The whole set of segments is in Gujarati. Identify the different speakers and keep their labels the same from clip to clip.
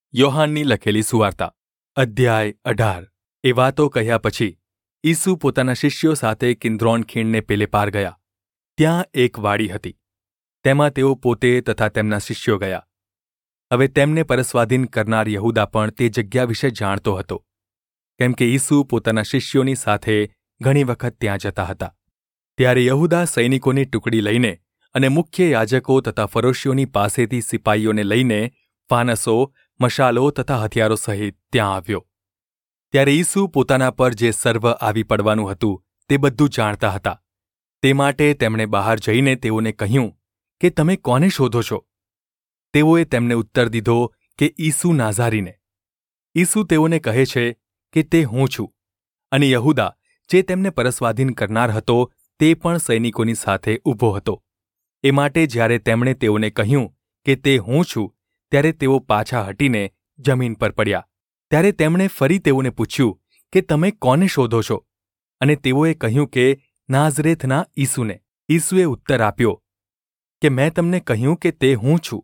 Speaker 1: યોહાનની લખેલી સુવાર્તા અધ્યાય 18। એ વાતો કહ્યા પછી ઈસુ પોતાના શિષ્યો સાથે કિદ્રોન ખીણને પેલે પાર ગયા। ત્યાં એક વાડી હતી, તેમાં તેઓ પોતે તથા તેમના શિષ્યો ગયા। હવે તેમને પરસ્વાધીન કરનાર યહૂદા પણ તે જગ્યા વિશે જાણતો હતો, કેમ કે ઈસુ પોતાના શિષ્યોની સાથે ઘણી વખત ત્યાં જતા હતા। ત્યારે યહૂદા સૈનિકોની ટુકડી લઈને અને મુખ્ય યાજકો તથા ફરોશીઓની પાસેથી સિપાઈઓને લઈને ફાનસો, મશાલો તથા હથિયારો સહિત ત્યાં આવ્યો। ત્યારે ઈસુ પોતાના પર જે સર્વ આવી પડવાનું હતું તે બધું જાણતા હતા। તે માટે તેમણે બહાર જઈને તેઓને કહ્યું કે તમે કોને શોધો છો? તેઓએ તેમને ઉત્તર દીધો કે ઈસુ નાઝારીને। ઈસુ તેઓને કહે છે કે તે હું છું। અને યહૂદા જે તેમને પરસ્વાધીન કરનાર હતો તે પણ સૈનિકોની સાથે ઊભો હતો। એ માટે જ્યારે તેમણે તેઓને કહ્યું કે તે હું છું, ત્યારે તેઓ પાછા હટીને જમીન પર પડ્યા। ત્યારે તેમણે ફરી તેઓને પૂછ્યું કે તમે કોને શોધો છો? અને તેઓએ કહ્યું કે નાઝરેથના ઈસુને। ઈસુએ ઉત્તર આપ્યો કે મેં તમને કહ્યું કે તે હું છું।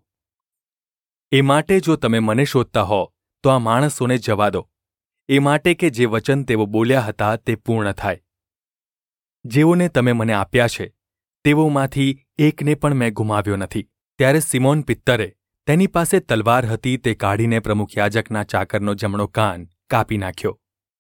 Speaker 1: એ માટે જો તમે મને શોધતા હો તો આ માણસોને જવા દો, એ માટે કે જે વચન તેઓ બોલ્યા હતા તે પૂર્ણ થાય। જેઓને તમે મને આપ્યા છે તેઓમાંથી એકને પણ મેં ગુમાવ્યો નથી। ત્યારે સિમોન પિત્તરે તેની પાસે તલવાર હતી તે કાઢીને પ્રમુખ યાજકના ચાકરનો જમણો કાન કાપી નાખ્યો।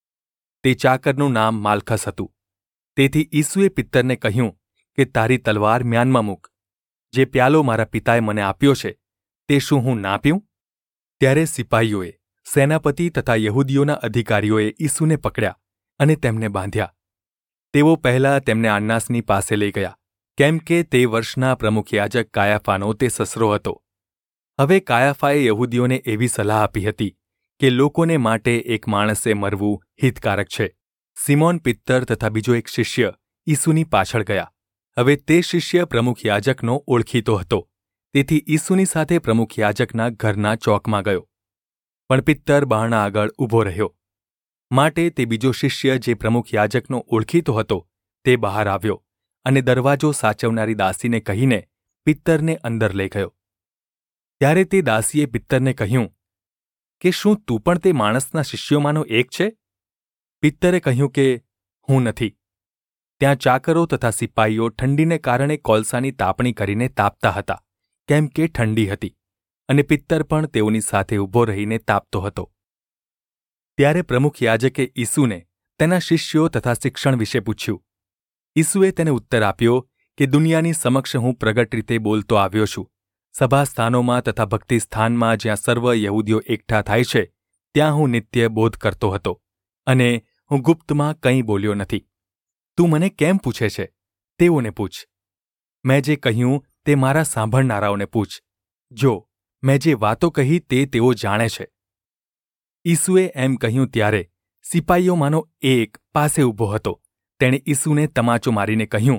Speaker 1: તે ચાકરનું નામ માલખસ હતું। તેથી ઈસુએ પિત્તરને કહ્યું કે તારી તલવાર મ્યાનમાં મૂક। જે પ્યાલો મારા પિતાએ મને આપ્યો છે તે શું હું ના પીઉં? ત્યારે સિપાઈઓએ, સેનાપતિ તથા યહૂદીઓના અધિકારીઓએ ઈસુને પકડ્યા અને તેમને બાંધ્યા। તેઓ પહેલાં તેમને આન્નાસની પાસે લઈ ગયા, કેમ કે તે વર્ષના પ્રમુખ યાજક કાયાફાનો તે સસરો હતો। હવે કાયાફાએ યહૂદીઓને એવી સલાહ આપી હતી કે લોકોને માટે એક માણસે મરવું હિતકારક છે। સિમોન પિત્તર તથા બીજો એક શિષ્ય ઈસુની પાછળ ગયા। હવે તે શિષ્ય પ્રમુખ યાજકનો ઓળખીતો હતો, તેથી ઈસુની સાથે પ્રમુખ યાજકના ઘરના ચોકમાં ગયો। પણ પિત્તર બારણા આગળ ઊભો રહ્યો। માટે તે બીજો શિષ્ય જે પ્રમુખ યાજકનો ઓળખીતો હતો તે બહાર આવ્યો અને દરવાજો સાચવનારી દાસીને કહીને પિત્તરને અંદર લઈ ગયો। ત્યારે તે દાસીએ પિત્તરને કહ્યું કે શું તું પણ તે માણસના શિષ્યોમાંનો એક છે? પિત્તરે કહ્યું કે હું નથી। ત્યાં ચાકરો તથા સિપાઈઓ ઠંડીને કારણે કોલસાની તાપણી કરીને તાપતા હતા, કેમ કે ઠંડી હતી, અને પિત્તર પણ તેઓની સાથે ઊભો રહીને તાપતો હતો। ત્યારે પ્રમુખ યાજકે ઈસુને તેના શિષ્યો તથા શિક્ષણ વિશે પૂછ્યું। ઈસુએ તેને ઉત્તર આપ્યો કે દુનિયાની સમક્ષ હું પ્રગટ રીતે બોલતો આવ્યો છું। સભાસ્થાનોમાં તથા ભક્તિસ્થાનમાં જ્યાં સર્વ યહૂદીઓ એકઠા થાય છે ત્યાં હું નિત્ય બોધ કરતો હતો, અને હું ગુપ્તમાં કંઈ બોલ્યો નથી। તું મને કેમ પૂછે છે? તેઓને પૂછ। મેં જે કહ્યું તે મારા સાંભળનારાઓને પૂછ। જો મેં જે વાતો કહી તે તેઓ જાણે છે। ઈસુએ એમ કહ્યું ત્યારે સિપાઈઓમાંનો એક પાસે ઊભો હતો। તેણે ઈસુને તમાચો મારીને કહ્યું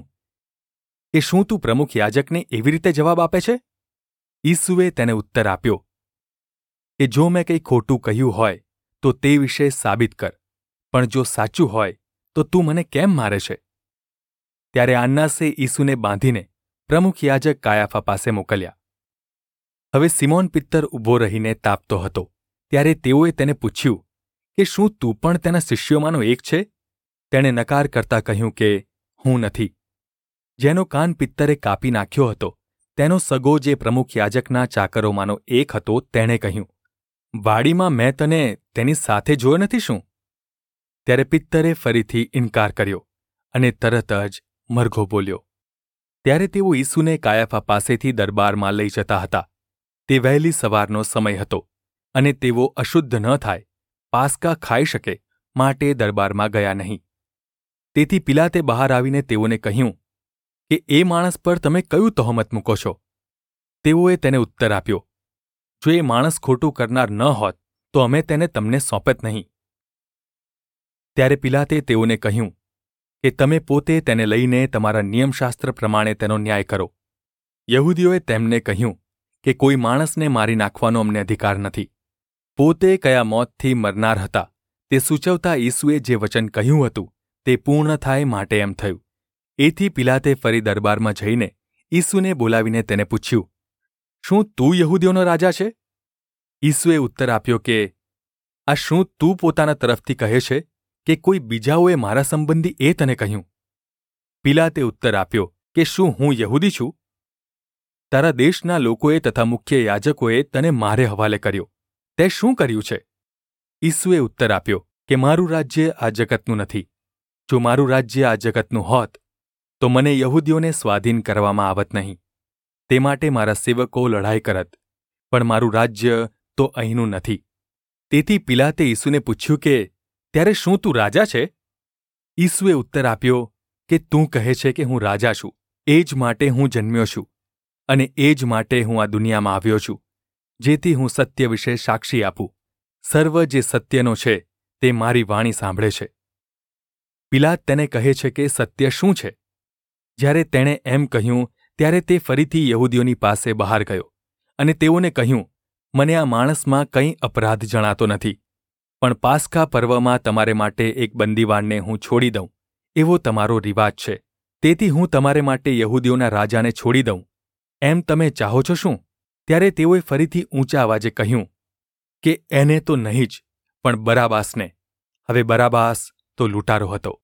Speaker 1: કે શું તું પ્રમુખ યાજકને એવી રીતે જવાબ આપે છે? ઈસુએ તેને ઉત્તર આપ્યો કે જો મેં કંઈ ખોટું કહ્યું હોય તો તે વિશે સાબિત કર, પણ જો સાચું હોય તો તું મને કેમ મારે છે? ત્યારે આન્નાસે ઈસુને બાંધીને પ્રમુખ યાજક કાયાફા પાસે મોકલ્યા। હવે સિમોન પિત્તર ઊભો રહીને તાપતો હતો। ત્યારે તેઓએ તેને પૂછ્યું કે શું તું પણ તેના શિષ્યોમાંનો એક છે? તેણે નકાર કરતા કહ્યું કે હું નથી। જેનો કાન પિત્તરે કાપી નાખ્યો હતો તેનો સગો જે પ્રમુખ યાજકના ચાકરોમાંનો એક હતો તેણે કહ્યું, વાડીમાં મેં તને તેની સાથે જોયો નથી શું? ત્યારે પિત્તરે ફરીથી ઇનકાર કર્યો અને તરત જ મરઘો બોલ્યો। ત્યારે તેઓ ઈસુને કાયાફા પાસેથી દરબારમાં લઈ જતા હતા। તે વહેલી સવારનો સમય હતો, અને તેઓ અશુદ્ધ ન થાય, પાસ્કા ખાઈ શકે માટે દરબારમાં ગયા નહીં। તેથી પિલાતે બહાર આવીને તેઓને કહ્યું કે એ માણસ પર તમે કયું તહોમત મૂકો છો? તેઓએ તેને ઉત્તર આપ્યો, જો એ માણસ ખોટું કરનાર ન હોત તો અમે તેને તમને સોંપત નહીં। ત્યારે પિલાતે તેઓને કહ્યું કે તમે પોતે તેને લઈને તમારા નિયમશાસ્ત્ર પ્રમાણે તેનો ન્યાય કરો। યહૂદીઓએ તેમને કહ્યું કે કોઈ માણસને મારી નાખવાનો અમને અધિકાર નથી। પોતે કયા મોતથી મરનાર હતા તે સૂચવતા ઈસુએ જે વચન કહ્યું હતું તે પૂર્ણ થાય માટે એમ થયું। એથી પિલાતે ફરી દરબારમાં જઈને ઈસુને બોલાવીને તેને પૂછ્યું, શું તું યહૂદીઓનો રાજા છે? ઈસુએ ઉત્તર આપ્યો કે આ શું તું પોતાના તરફથી કહે છે કે કોઈ બીજાઓએ મારા સંબંધી એ તને કહ્યું? પિલાતે ઉત્તર આપ્યો કે શું હું યહૂદી છું? તારા દેશના લોકોએ તથા મુખ્ય યાજકોએ તને મારે હવાલે કર્યો. તે શું કર્યું છે? ઈસુએ ઉત્તર આપ્યો કે મારું રાજ્ય આ જગતનું નથી. જો મારું રાજ્ય આ જગતનું હોત તો મને યહૂદીઓને સ્વાધીન કરવામાં આવત નહીં. તે માટે મારા સેવકો લડાઈ કરત, પણ મારું રાજ્ય તો અહીંનું નથી. તેથી પિલાતે ઈસુને પૂછ્યું કે ત્યારે શું તું રાજા છે? ઈસુએ ઉત્તર આપ્યો કે તું કહે છે કે હું રાજા છું. એ જ માટે હું જન્મ્યો છું અને એ જ માટે હું આ દુનિયામાં આવ્યો છું, જેથી હું સત્ય વિશે સાક્ષી આપું. સર્વ જે સત્યનો છે તે મારી વાણી સાંભળે છે. પિલાત તેને કહે છે કે સત્ય શું છે? જ્યારે તેણે એમ કહ્યું ત્યારે તે ફરીથી યહૂદીઓની પાસે બહાર ગયો અને તેઓને કહ્યું, મને આ માણસમાં કંઈ અપરાધ જણાતો નથી, પણ પાસ્કા પર્વમાં તમારે માટે એક બંદીવાનને હું છોડી દઉં એવો તમારો રિવાજ છે. તેથી હું તમારે માટે યહૂદીઓના રાજાને છોડી દઉં એમ તમે ચાહો છો શું? ત્યારે તેઓએ ફરીથી ઊંચા અવાજે કહ્યું કે એને તો નહીં જ, પણ બરાબાસને. હવે બરાબાસ તો લૂંટારો હતો.